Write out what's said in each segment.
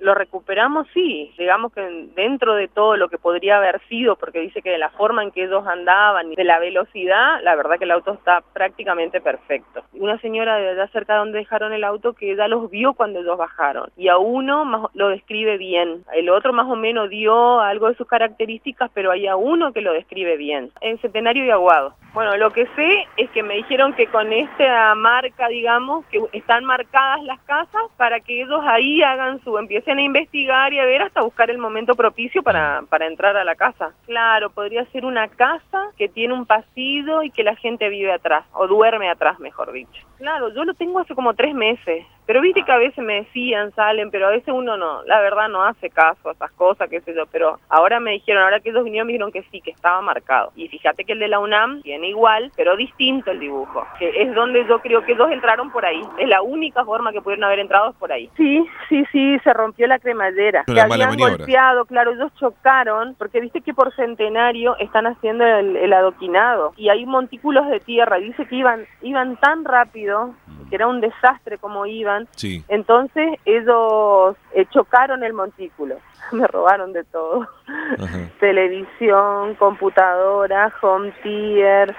Lo recuperamos, sí, digamos que dentro de todo lo que podría haber sido, porque dice que de la forma en que ellos andaban y de la velocidad, la verdad que el auto está prácticamente perfecto. Una señora de allá cerca donde dejaron el auto que ella los vio cuando ellos bajaron, y a uno lo describe bien, el otro más o menos dio algo de sus características, pero hay a uno que lo describe bien, en Centenario y Aguado. Bueno, lo que sé es que me dijeron que con esta marca, digamos, que están marcadas las casas para que ellos ahí empiecen a investigar y a ver hasta buscar el momento propicio para entrar a la casa. Claro, podría ser una casa que tiene un pasillo y que la gente vive atrás, o duerme atrás, mejor dicho. Claro, yo lo tengo hace como 3 meses. Pero viste que a veces me decían, salen, pero a veces uno no, la verdad no hace caso a esas cosas, qué sé yo, pero ahora me dijeron, ahora que ellos vinieron me dijeron que sí, que estaba marcado. Y fíjate que el de la UNAM tiene igual, pero distinto el dibujo, que es donde yo creo que ellos entraron por ahí. Es la única forma que pudieron haber entrado es por ahí. Sí, se rompió la cremallera. Se habían golpeado, claro, ellos chocaron, porque viste que por Centenario están haciendo el adoquinado, y hay montículos de tierra, y dice que iban tan rápido, que era un desastre como iban, sí. Entonces ellos chocaron el montículo, me robaron de todo. Ajá. Televisión, computadora, home theater,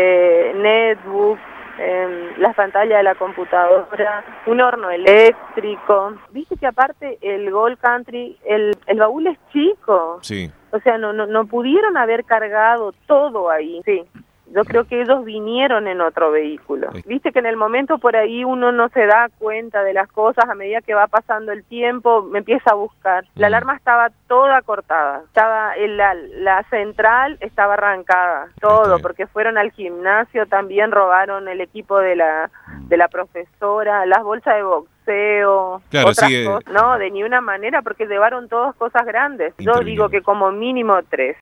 netbook, las pantallas de la computadora, un horno eléctrico. Viste que aparte el Gold Country, el baúl es chico, sí. O sea, no pudieron haber cargado todo ahí, sí. Yo creo que ellos vinieron en otro vehículo. Viste que en el momento por ahí uno no se da cuenta de las cosas, a medida que va pasando el tiempo, me empieza a buscar. La alarma estaba toda cortada, la central estaba arrancada, todo, porque fueron al gimnasio, también robaron el equipo de la profesora, las bolsas de boxeo, claro, otras cosas. No, de ni una manera, porque llevaron todas cosas grandes. Yo digo que como mínimo 3.